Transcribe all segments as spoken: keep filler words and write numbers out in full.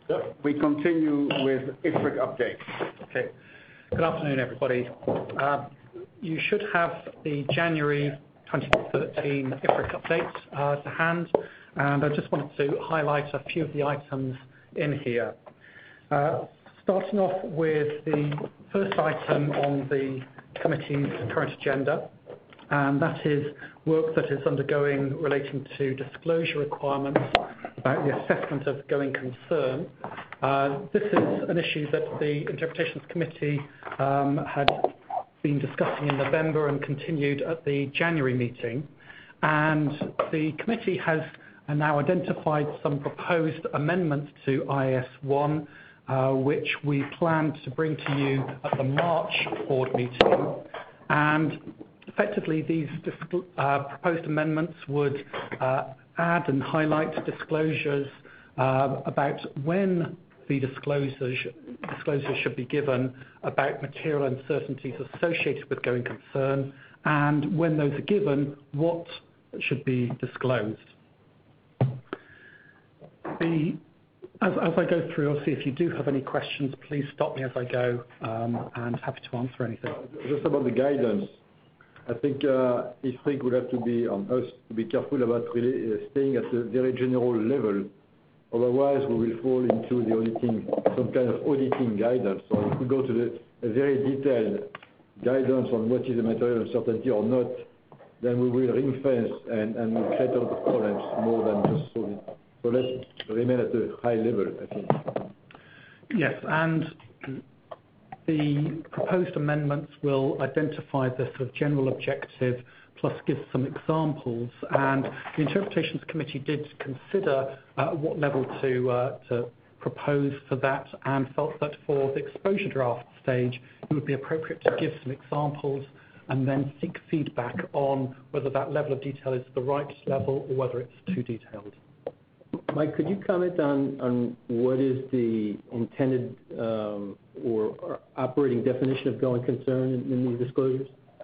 Yep. We continue with I F R I C updates. Okay. Good afternoon, everybody. Uh, you should have the January twenty thirteen I F R I C updates uh, to hand, and I just wanted to highlight a few of the items in here. Uh, starting off with the first item on the committee's current agenda, and that is work that is undergoing relating to disclosure requirements about the assessment of going concern. Uh, this is an issue that the Interpretations Committee um, had been discussing in November and continued at the January meeting. And the committee has now identified some proposed amendments to I A S one, uh, which we plan to bring to you at the March board meeting. And effectively, these uh, proposed amendments would uh, add and highlight disclosures uh, about when the disclosures, disclosures should be given about material uncertainties associated with going concern, and when those are given, what should be disclosed. The, as, as I go through, obviously, if you do have any questions, please stop me as I go, um, and happy to answer anything. Just about the guidance. I think uh, I F R I C would have to be on us to be careful about really uh, staying at a very general level. Otherwise, we will fall into the auditing, some kind of auditing guidance. So if we go to the a very detailed guidance on what is a material uncertainty or not, then we will ring fence and, and we'll create a lot of problems more than just solve it. So let's remain at a high level, I think. Yes, and the proposed amendments will identify the sort of general objective plus give some examples, and the Interpretations Committee did consider uh, what level to, uh, to propose for that, and felt that for the exposure draft stage it would be appropriate to give some examples and then seek feedback on whether that level of detail is the right level or whether it's too detailed. Mike, could you comment on, on what is the intended um, or, or operating definition of going concern in, in these disclosures?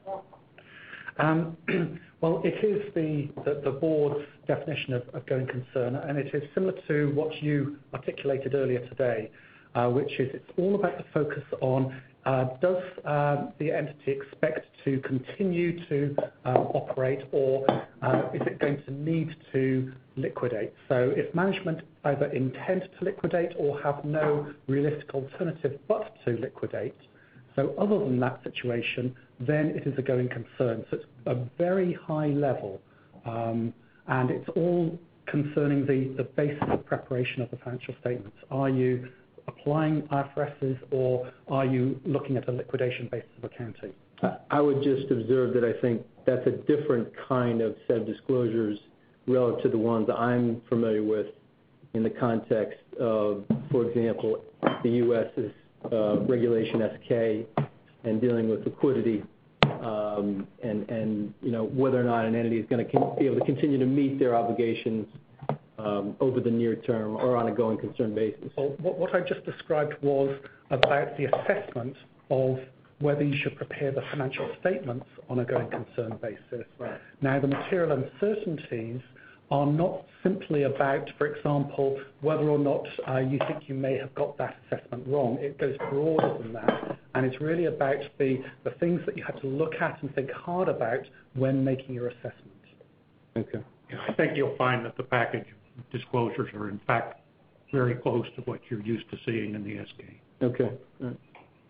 Um, well, it is the, the, the board's definition of, of going concern, and it is similar to what you articulated earlier today, uh, which is it's all about the focus on uh, does uh, the entity expect to continue to uh, operate, or uh, is it going to need to liquidate? So if management either intend to liquidate or have no realistic alternative but to liquidate, so other than that situation, then it is a going concern. So it's a very high level, um, and it's all concerning the, the basis of preparation of the financial statements. Are you applying I F R S's, or are you looking at a liquidation basis of accounting? I would just observe that I think that's a different kind of set of disclosures relative to the ones I'm familiar with in the context of, for example, the U S's uh, Regulation S K and dealing with liquidity, um, and, and you know whether or not an entity is going to be able to continue to meet their obligations um, over the near term or on a going concern basis. Well, what, what I just described was about the assessment of whether you should prepare the financial statements on a going concern basis. Right. Now, the material uncertainties are not simply about, for example, whether or not uh, you think you may have got that assessment wrong. It goes broader than that, and it's really about the, the things that you have to look at and think hard about when making your assessment. Okay. Yeah, I think you'll find that the package disclosures are, in fact, very close to what you're used to seeing in the S K. Okay. All right.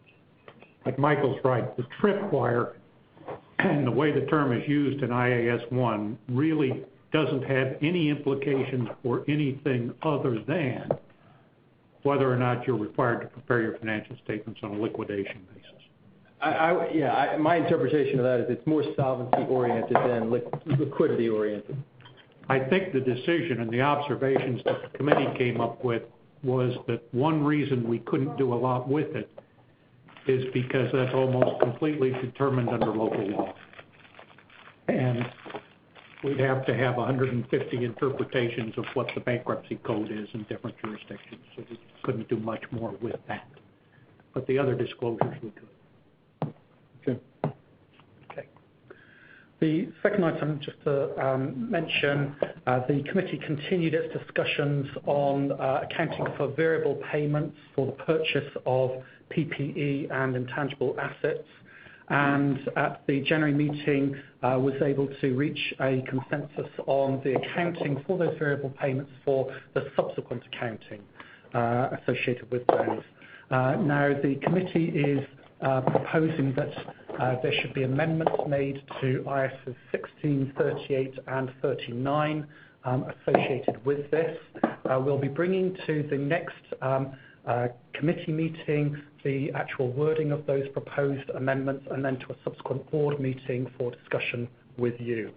But Michael's right. The tripwire and the way the term is used in I A S one really doesn't have any implications for anything other than whether or not you're required to prepare your financial statements on a liquidation basis. I, I, yeah, I, my interpretation of that is it's more solvency-oriented than li- liquidity-oriented. I think the decision and the observations that the committee came up with was that one reason we couldn't do a lot with it is because that's almost completely determined under local law. And we'd have to have one hundred fifty interpretations of what the bankruptcy code is in different jurisdictions, so we couldn't do much more with that. But the other disclosures we could. Okay. Okay. The second item, just to um, mention, uh, the committee continued its discussions on uh, accounting for variable payments for the purchase of P P E and intangible assets, and at the January meeting uh, was able to reach a consensus on the accounting for those variable payments for the subsequent accounting uh, associated with those. Uh, now, the committee is uh, proposing that uh, there should be amendments made to I A S sixteen, thirty-eight and thirty-nine um, associated with this. Uh, we'll be bringing to the next um, uh, committee meeting the actual wording of those proposed amendments, and then to a subsequent board meeting for discussion with you.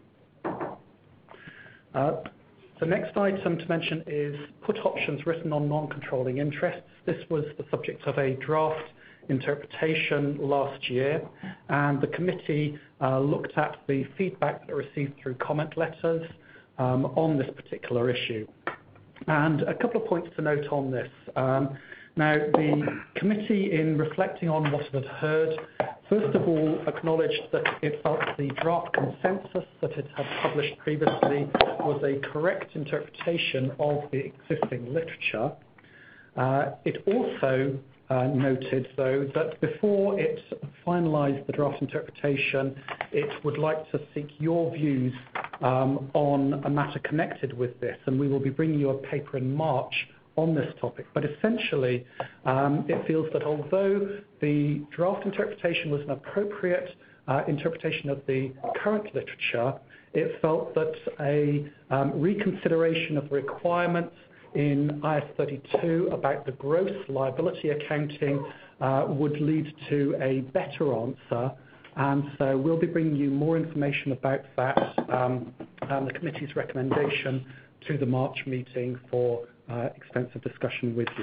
Uh, the next item to mention is put options written on non-controlling interests. This was the subject of a draft interpretation last year, and the committee uh, looked at the feedback that it received through comment letters um, on this particular issue. And a couple of points to note on this. Um, now, the committee, in reflecting on what it had heard, first of all acknowledged that it felt the draft consensus that it had published previously was a correct interpretation of the existing literature. Uh, it also uh, noted, though, that before it finalised the draft interpretation, it would like to seek your views um, on a matter connected with this, and we will be bringing you a paper in March on this topic. But essentially, um, it feels that although the draft interpretation was an appropriate uh, interpretation of the current literature, it felt that a um, reconsideration of the requirements in I A S thirty-two about the gross liability accounting uh, would lead to a better answer, and so we'll be bringing you more information about that um, and the committee's recommendation to the March meeting for uh, extensive discussion with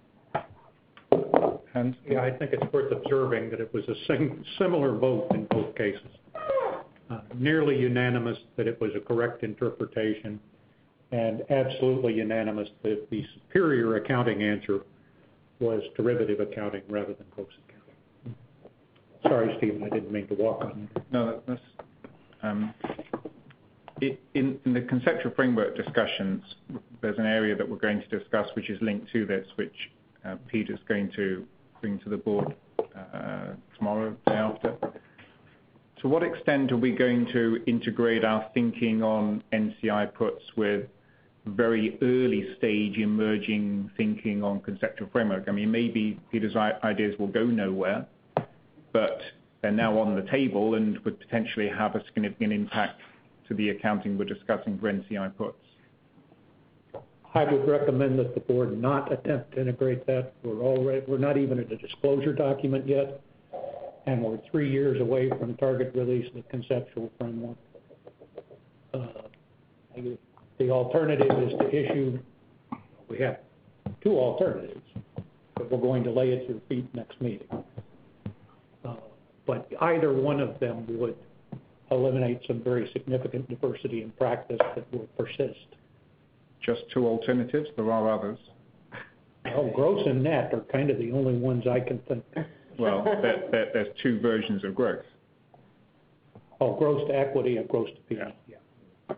you. And yeah, I think it's worth observing that it was a sim similar vote in both cases. Uh, nearly unanimous that it was a correct interpretation, and absolutely unanimous that the superior accounting answer was derivative accounting rather than gross accounting. Sorry, Stephen, I didn't mean to walk on you. No, that's... Um, it, in, in the conceptual framework discussions, there's an area that we're going to discuss which is linked to this, which uh, Peter's going to bring to the board uh, tomorrow, day after. To what extent are we going to integrate our thinking on N C I puts with very early stage emerging thinking on conceptual framework? I mean, maybe Peter's ideas will go nowhere, but they're now on the table and would potentially have a significant impact to the accounting we're discussing for N C I puts. I would recommend that the board not attempt to integrate that. We're already, we're not even at a disclosure document yet, and we're three years away from target release of the conceptual framework. Uh, the alternative is to issue, we have two alternatives, but we're going to lay at your feet next meeting. Uh, but either one of them would eliminate some very significant diversity in practice that will persist. Just two alternatives? There are others. Well, gross and net are kind of the only ones I can think of. Well, there, there, there's two versions of growth. Oh, gross to equity and gross to P E. Yeah. yeah.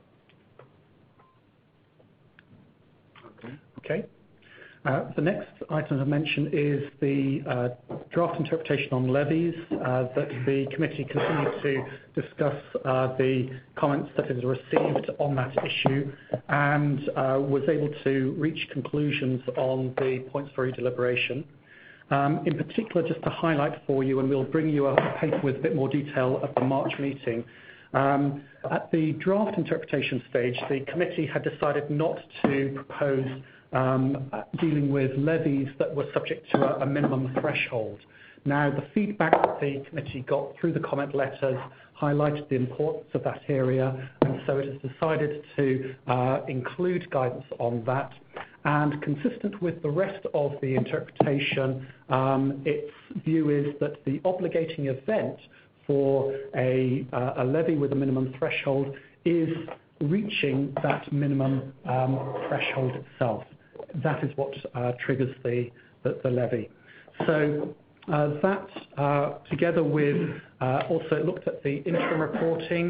Okay. Uh, the next item to mention is the uh, draft interpretation on levies uh, that the committee continued to discuss uh, the comments that it has received on that issue, and uh, was able to reach conclusions on the points for redeliberation. Um, in particular, just to highlight for you, and we'll bring you a paper with a bit more detail at the March meeting. Um, at the draft interpretation stage, the committee had decided not to propose um, dealing with levies that were subject to a, a minimum threshold. Now, the feedback that the committee got through the comment letters highlighted the importance of that area, and so it has decided to uh, include guidance on that. And consistent with the rest of the interpretation, um, its view is that the obligating event for a, uh, a levy with a minimum threshold is reaching that minimum um, threshold itself. That is what uh, triggers the, the, the levy. So uh, that, uh, together with, uh, also it looked at the interim reporting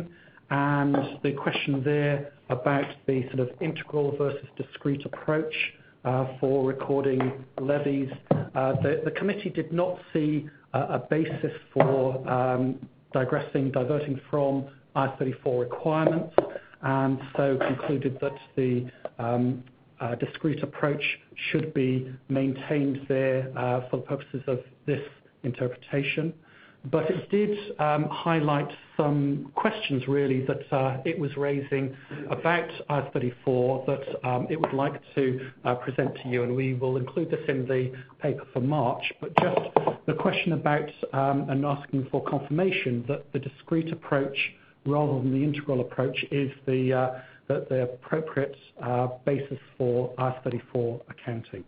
and the question there about the sort of integral versus discrete approach uh, for recording levies. Uh, the, the committee did not see uh, a basis for um, digressing, diverting from I R thirty-four requirements, and so concluded that the um, uh, discrete approach should be maintained there uh, for the purposes of this interpretation. But it did um, highlight some questions, really, that uh, it was raising about I R thirty-four that um, it would like to uh, present to you, and we will include this in the paper for March. But just the question about um, and asking for confirmation that the discrete approach rather than the integral approach is the, uh, the, the appropriate uh, basis for I R thirty-four accounting.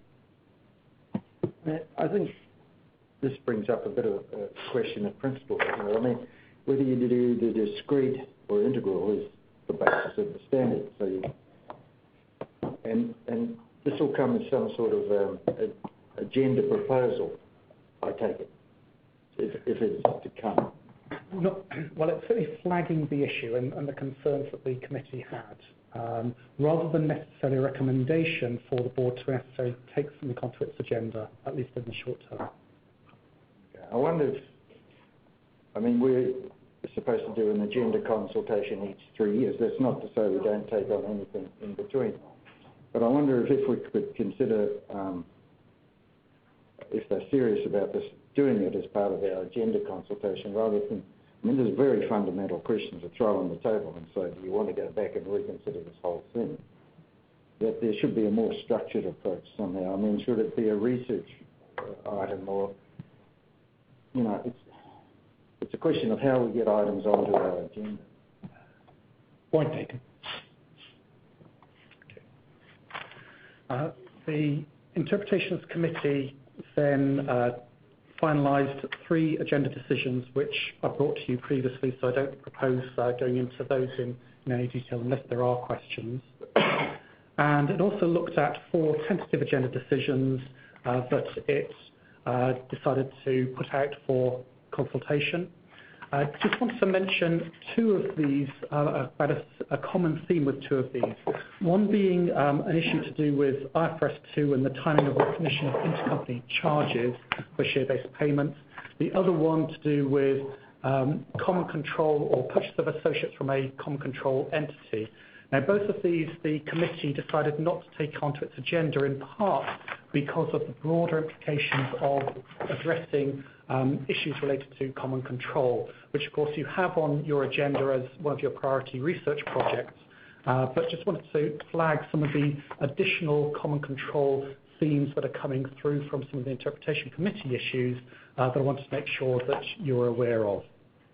I think this brings up a bit of a question of principle. You know, I mean, whether you do the discrete or integral is the basis of the standard. So, you, and and this will come as some sort of um, a, agenda proposal, I take it, if, if it's to come. Not, well, it's certainly flagging the issue and, and the concerns that the committee had, um, rather than necessarily a recommendation for the board to necessarily take something onto its agenda, at least in the short term. I wonder if, I mean, we're supposed to do an agenda consultation each three years. That's not to say we don't take on anything in between. But I wonder if, if we could consider, um, if they're serious about this, doing it as part of our agenda consultation rather than, I mean, there's very fundamental questions to throw on the table and say, do you want to go back and reconsider this whole thing? That there should be a more structured approach somehow. I mean, should it be a research uh, item or, you know, it's it's a question of how we get items onto our agenda. Point taken. Uh, the Interpretations Committee then uh, finalised three agenda decisions which I brought to you previously, so I don't propose uh, going into those in, in any detail unless there are questions. And it also looked at four tentative agenda decisions uh, that it uh, decided to put out for consultation. I uh, just wanted to mention two of these, uh, about a, a common theme with two of these. One being um, an issue to do with I F R S two and the timing of recognition of intercompany charges for share-based payments. The other one to do with um, common control or purchase of associates from a common control entity. Now, both of these, the committee decided not to take onto its agenda in part because of the broader implications of addressing um, issues related to common control, which of course you have on your agenda as one of your priority research projects, uh, but just wanted to flag some of the additional common control themes that are coming through from some of the interpretation committee issues uh, that I wanted to make sure that you're aware of.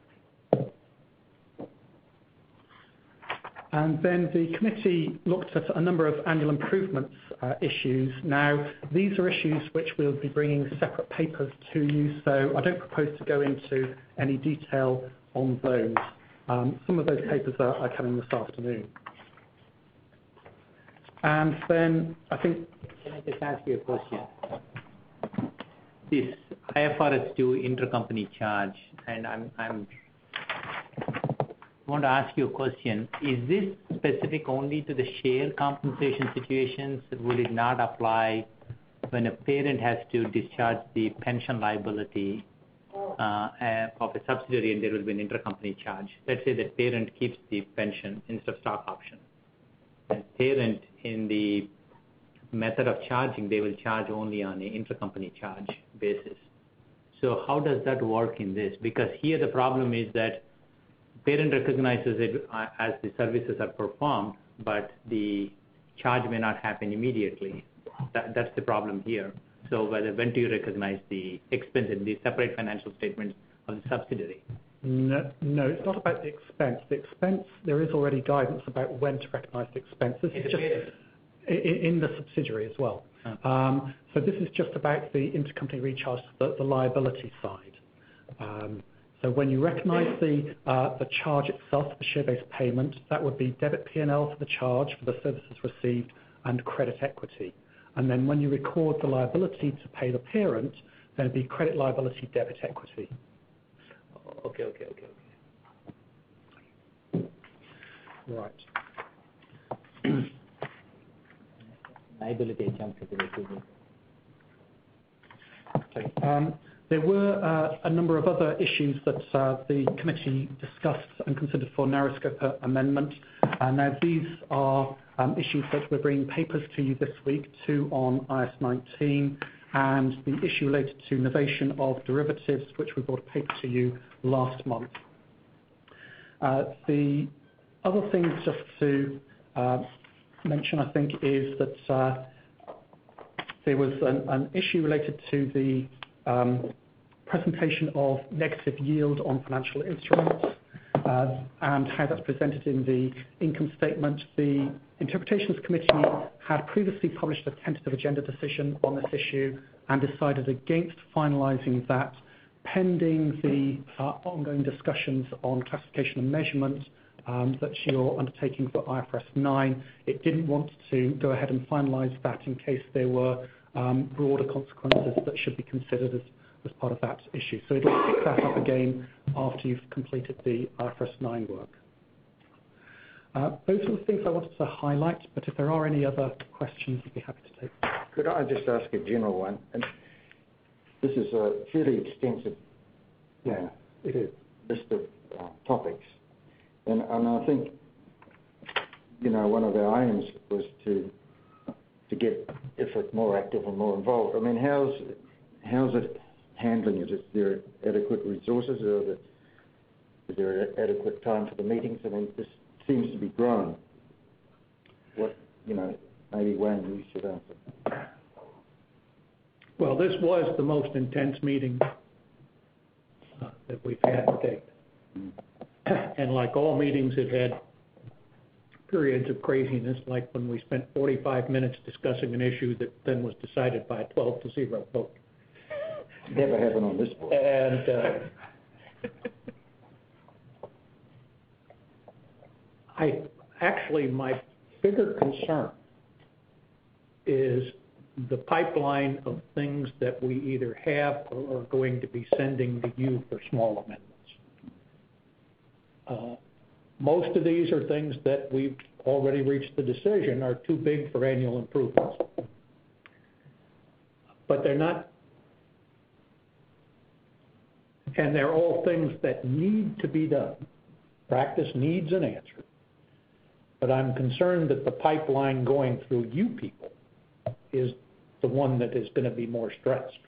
And then the committee looked at a number of annual improvements uh, issues. Now, these are issues which we'll be bringing separate papers to you, so I don't propose to go into any detail on those. Um, some of those papers are, are coming this afternoon. And then I think... Can I just ask you a question? This I F R S two intercompany charge, and I'm, I'm I want to ask you a question. Is this specific only to the share compensation situations? Will it not apply when a parent has to discharge the pension liability uh, of a subsidiary and there will be an intercompany charge? Let's say that parent keeps the pension instead of stock option. And parent, in the method of charging, they will charge only on an intercompany charge basis. So how does that work in this? Because here the problem is that parent recognizes it as the services are performed, but the charge may not happen immediately. That, that's the problem here. So whether when do you recognize the expense in the separate financial statements of the subsidiary? No, no, it's not about the expense. The expense, there is already guidance about when to recognize the expense. This is just in, in the subsidiary as well. Oh. Um, so this is just about the intercompany recharge, the, the liability side. Um, So when you recognise the, uh, the charge itself, the share-based payment, that would be debit P and L for the charge for the services received and credit equity. And then when you record the liability to pay the parent, then it would be credit liability, debit equity. Okay, okay, okay, okay. Right. Liability exempt to the two. Okay. Um, There were uh, a number of other issues that uh, the committee discussed and considered for narrow scope amendment. Uh, now, these are um, issues that we're bringing papers to you this week, two on I S nineteen, and the issue related to novation of derivatives, which we brought a paper to you last month. Uh, the other thing just to uh, mention, I think, is that uh, there was an, an issue related to the um, presentation of negative yield on financial instruments uh, and how that's presented in the income statement. The Interpretations Committee had previously published a tentative agenda decision on this issue and decided against finalising that pending the uh, ongoing discussions on classification and measurement um, that you're undertaking for I F R S nine. It didn't want to go ahead and finalise that in case there were um, broader consequences that should be considered as as part of that issue. So it'll pick that up again after you've completed the I F R S nine work. Uh, those are the things I wanted to highlight, but if there are any other questions, I'd be happy to take them. Could I just ask a general one? And this is a fairly extensive Yeah, it is. list of uh, topics. And, and I think, you know, one of our aims was to to get I F R C more active and more involved. I mean, how's, how's it handling it? Is there adequate resources, or the, is there adequate time for the meetings? I mean, this seems to be growing. What, you know, maybe Wayne, you should answer. Well, this was the most intense meeting uh, that we've had to date. And like all meetings, it had periods of craziness, like when we spent forty-five minutes discussing an issue that then was decided by a twelve to zero vote. Never happened on this board. And uh, I actually, my bigger concern is the pipeline of things that we either have or are going to be sending to you for small amendments. Uh, most of these are things that we've already reached the decision are too big for annual improvements. But they're not. And they're all things that need to be done. Practice needs an answer. But I'm concerned that the pipeline going through you people is the one that is going to be more stressed.